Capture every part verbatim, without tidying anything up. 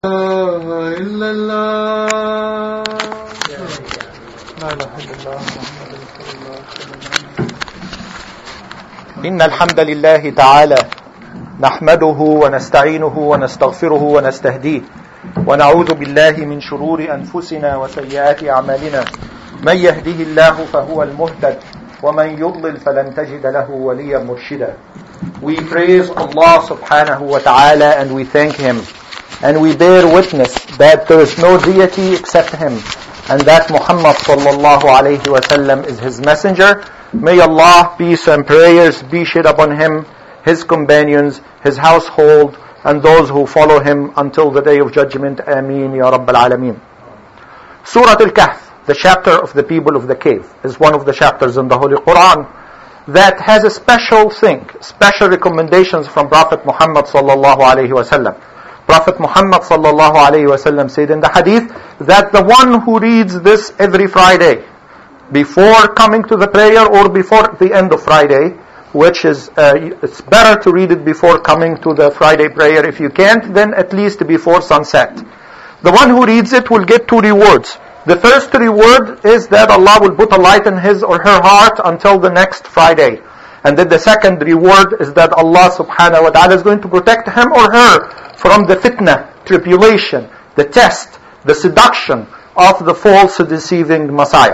إله إلا الله لا إله إلا الله محمد رسول الله صلى الله عليه وسلم. إن الحمد لله تعالى نحمده ونستعينه ونستغفره ونستهديه ونعوذ بالله من شرور أنفسنا وسيئات أعمالنا. من يهده الله فهو المهتد ومن يضلل فلن تجد له وليا مرشدا. We praise Allah subhanahu wa ta'ala and we thank Him. And we bear witness that there is no deity except Him, and that Muhammad sallallahu alayhi wa sallam is His messenger. May Allah, peace and prayers be shed upon Him, His companions, His household, and those who follow Him until the day of judgment. Ameen Ya Rabbal Alameen. Surah Al-Kahf, the chapter of the people of the cave, is one of the chapters in the Holy Quran that has a special thing, special recommendations from Prophet Muhammad sallallahu alayhi wa sallam. Prophet Muhammad sallallahu alayhi wa sallam said in the hadith that the one who reads this every Friday, before coming to the prayer or before the end of Friday, which is, uh, it's better to read it before coming to the Friday prayer if you can't, then at least before sunset. The one who reads it will get two rewards. The first reward is that Allah will put a light in his or her heart until the next Friday. And then the second reward is that Allah subhanahu wa ta'ala is going to protect him or her from the fitna, tribulation, the test, the seduction of the false deceiving Messiah.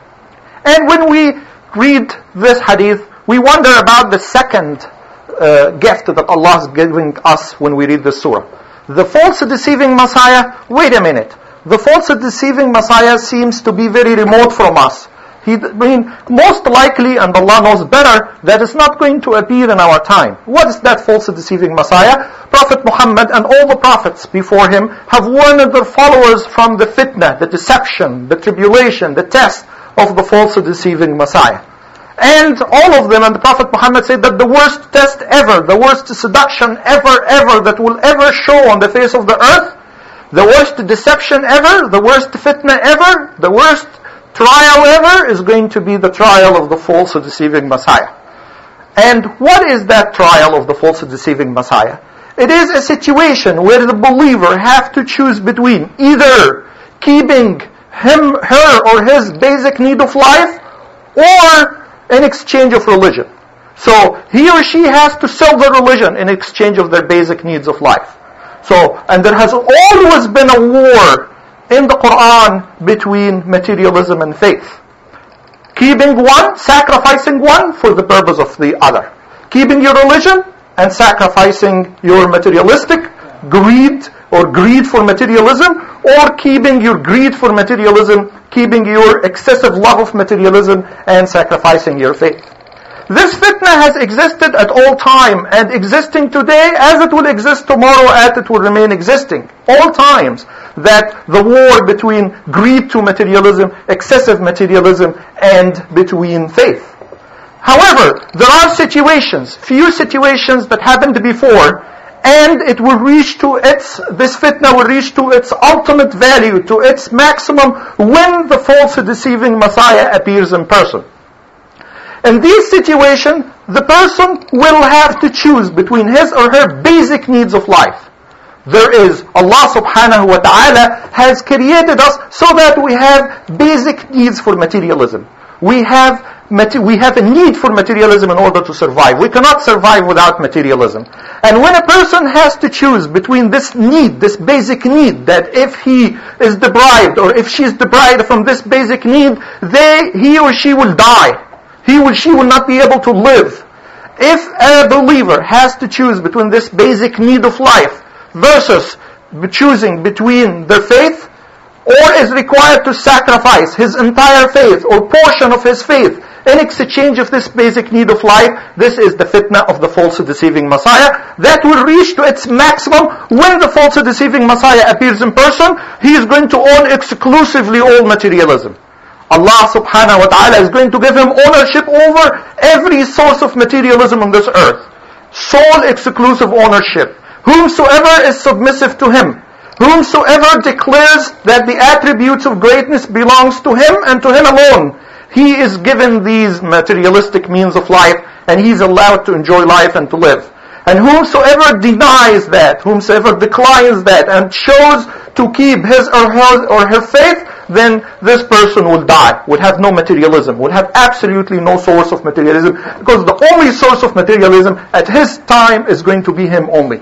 And when we read this hadith, we wonder about the second uh, gift that Allah is giving us when we read this surah. The false deceiving Messiah, wait a minute. The false deceiving Messiah seems to be very remote from us. He, I mean, most likely, and Allah knows better, that it's not going to appear in our time. What is that false deceiving Messiah? Prophet Muhammad and all the prophets before him have warned their followers from the fitna, the deception, the tribulation, the test of the false deceiving Messiah. And all of them, and the Prophet Muhammad said that the worst test ever, the worst seduction ever, ever, that will ever show on the face of the earth, the worst deception ever, the worst fitna ever, the worst trial ever is going to be the trial of the false deceiving Messiah. And what is that trial of the false deceiving Messiah? It is a situation where the believer have to choose between either keeping him, her or his basic need of life or in exchange of religion. So he or she has to sell their religion in exchange of their basic needs of life. So, and there has always been a war in the Quran between materialism and faith. Keeping one, sacrificing one for the purpose of the other. Keeping your religion and sacrificing your materialistic greed or greed for materialism, or keeping your greed for materialism, keeping your excessive love of materialism and sacrificing your faith. This fitna has existed at all time and existing today as it will exist tomorrow as it will remain existing. All times that the war between greed to materialism, excessive materialism, and between faith. However, there are situations, few situations that happened before, and it will reach to its, this fitna will reach to its ultimate value, to its maximum when the false deceiving Messiah appears in person. In these situations, the person will have to choose between his or her basic needs of life. There is, Allah subhanahu wa ta'ala has created us so that we have basic needs for materialism. We have, we have a need for materialism in order to survive. We cannot survive without materialism. And when a person has to choose between this need, this basic need, that if he is deprived or if she is deprived from this basic need, they, he or she will die. He or she will not be able to live. If a believer has to choose between this basic need of life versus choosing between their faith, or is required to sacrifice his entire faith or portion of his faith in exchange of this basic need of life, this is the fitna of the false deceiving Messiah that will reach to its maximum when the false deceiving Messiah appears in person. He is going to own exclusively all materialism. Allah subhanahu wa ta'ala is going to give him ownership over every source of materialism on this earth. Sole exclusive ownership. Whomsoever is submissive to him, whomsoever declares that the attributes of greatness belongs to him and to him alone, he is given these materialistic means of life and he is allowed to enjoy life and to live. And whomsoever denies that, whomsoever declines that, and chose to keep his or her, or her faith, then this person will die, will have no materialism, will have absolutely no source of materialism, because the only source of materialism at his time is going to be him only.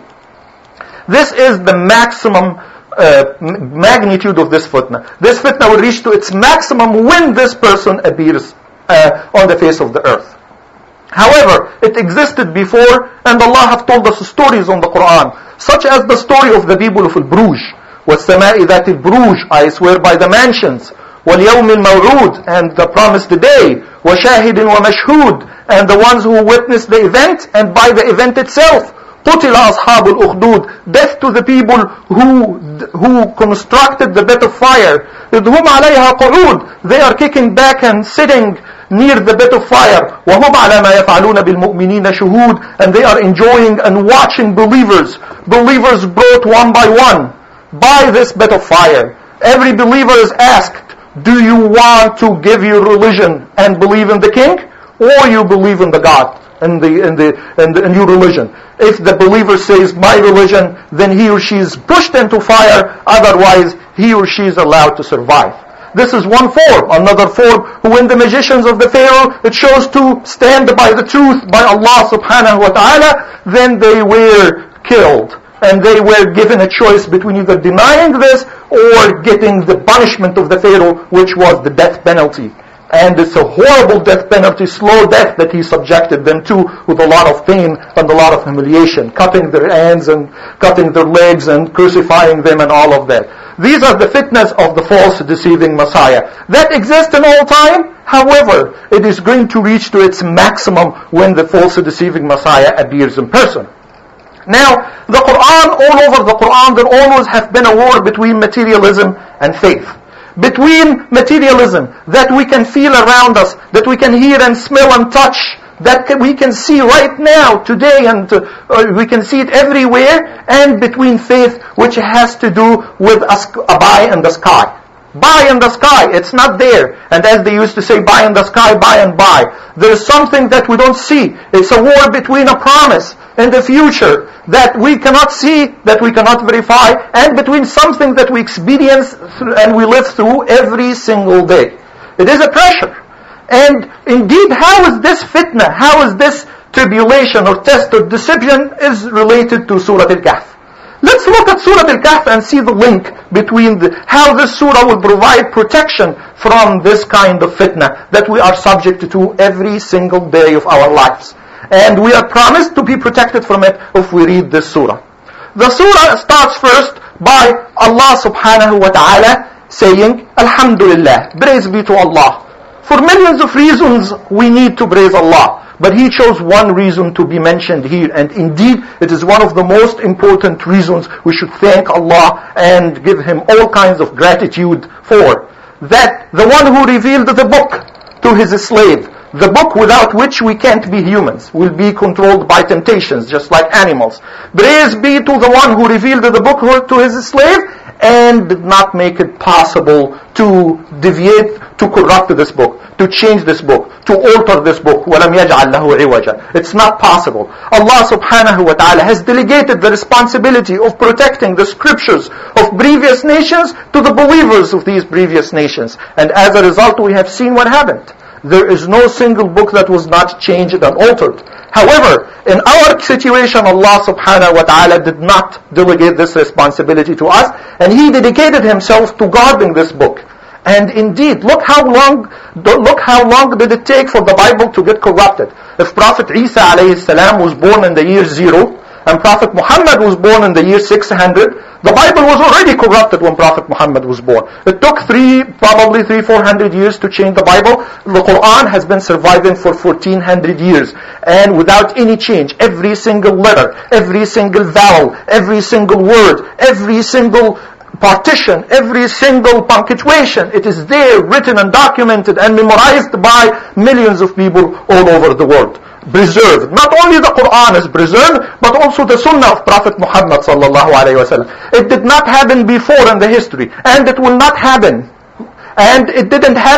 This is the maximum uh, magnitude of this fitna. This fitna will reach to its maximum when this person appears uh, on the face of the earth. However, it existed before, and Allah have told us stories on the Quran, such as the story of the people of Al-Bruj. وَالسَّمَاءِ ذَاتِ الْبُرُوجِ, I swear by the mansions. وَالْيَوْمِ الْمَوْعُودِ, and the promised day. وَشَاهِدٍ وَمَشْهُودٍ, and the ones who witnessed the event, and by the event itself. قُتِلَ أَصْحَابُ الْأُخْدُودِ, death to the people who who constructed the bed of fire. إِذْ هُمْ عَلَيْهَا قُعُودٌ, they are kicking back and sitting near the bed of fire. وَهُمْ عَلَى مَا يَفْعَلُونَ بِالْمُؤْمِنِينَ شُهُودٌ, and they are enjoying and watching believers. Believers brought one by one by this bed of fire. Every believer is asked, do you want to give your religion and believe in the king, or you believe in the God, in the in the in, the, in your religion? If the believer says my religion, then he or she is pushed into fire. Otherwise, he or she is allowed to survive. This is one form. Another form, when the magicians of the Pharaoh, it shows to stand by the truth, by Allah subhanahu wa ta'ala, then they were killed. And they were given a choice between either denying this or getting the punishment of the Pharaoh, which was the death penalty. And it's a horrible death penalty, slow death that he subjected them to, with a lot of pain and a lot of humiliation, cutting their hands and cutting their legs and crucifying them and all of that. These are the fitness of the false deceiving Messiah. That exists in all time. However, it is going to reach to its maximum when the false deceiving Messiah appears in person. Now, the Quran, all over the Quran, there always have been a war between materialism and faith. Between materialism, that we can feel around us, that we can hear and smell and touch, that we can see right now, today, and uh, we can see it everywhere, and between faith, which has to do with a, a buy in the sky. Buy in the sky, it's not there. And as they used to say, buy in the sky, buy and buy. There is something that we don't see. It's a war between a promise in the future that we cannot see, that we cannot verify, and between something that we experience and we live through every single day. It is a pressure. And indeed, how is this fitna, how is this tribulation or test or deception is related to Surah Al-Kahf? Let's look at Surah Al-Kahf and see the link between the, how this surah will provide protection from this kind of fitna that we are subject to every single day of our lives. And we are promised to be protected from it if we read this surah. The surah starts first by Allah subhanahu wa ta'ala saying, Alhamdulillah, praise be to Allah. For millions of reasons we need to praise Allah. But He chose one reason to be mentioned here. And indeed, it is one of the most important reasons we should thank Allah and give Him all kinds of gratitude for. That the one who revealed the book to His slave, the book without which we can't be humans, will be controlled by temptations, just like animals. Praise be to the one who revealed the book to His slave and did not make it possible to deviate, to corrupt this book, to change this book, to alter this book. وَلَمْ يَجْعَلْ لَهُ عِوَجًا. It's not possible. Allah subhanahu wa ta'ala has delegated the responsibility of protecting the scriptures of previous nations to the believers of these previous nations. And as a result, we have seen what happened. There is no single book that was not changed and altered. However, in our situation, Allah subhanahu wa ta'ala did not delegate this responsibility to us, and He dedicated Himself to guarding this book. And indeed, look how long, look how long did it take for the Bible to get corrupted. If Prophet Isa alayhi salam was born in the year zero, and Prophet Muhammad was born in the year six hundred, the Bible was already corrupted when Prophet Muhammad was born. It took three, probably three, four hundred years to change the Bible. The Quran has been surviving for fourteen hundred years. And without any change, every single letter, every single vowel, every single word, every single partition, every single punctuation, it is there, written and documented and memorized by millions of people all over the world. Preserved. Not only the Quran is preserved, but also the Sunnah of Prophet Muhammad sallallahu alaihi wasallam. It did not happen before in the history, and it will not happen. And it didn't happen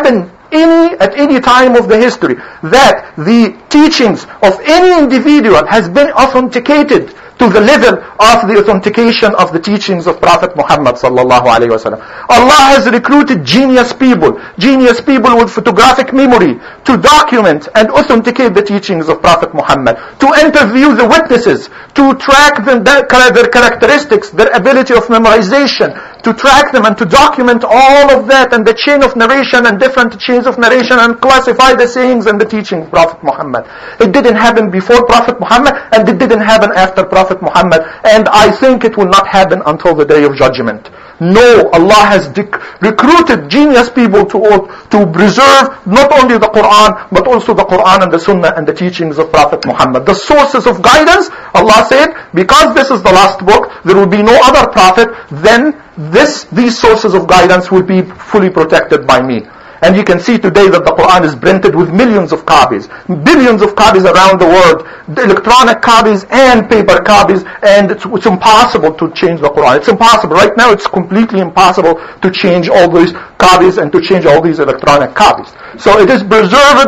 any, at any time of the history, that the teachings of any individual has been authenticated to the level of the authentication of the teachings of Prophet Muhammad sallallahu alaihi wasallam. Allah has recruited genius people, genius people with photographic memory to document and authenticate the teachings of Prophet Muhammad, to interview the witnesses, to track them, their characteristics, their ability of memorization, to track them and to document all of that and the chain of narration and different chains of narration and classify the sayings and the teachings of Prophet Muhammad. It didn't happen before Prophet Muhammad and it didn't happen after Prophet Muhammad, and I think it will not happen until the Day of Judgment. No, Allah has dec- recruited genius people to, to preserve not only the Quran, but also the Quran and the Sunnah and the teachings of Prophet Muhammad. The sources of guidance, Allah said, because this is the last book, there will be no other prophet, then this, these sources of guidance will be fully protected by me. And you can see today that the Quran is printed with millions of copies, billions of copies around the world, the electronic copies and paper copies, and it's, it's impossible to change the Quran. It's impossible. Right now it's completely impossible to change all these copies and to change all these electronic copies. So it is preserved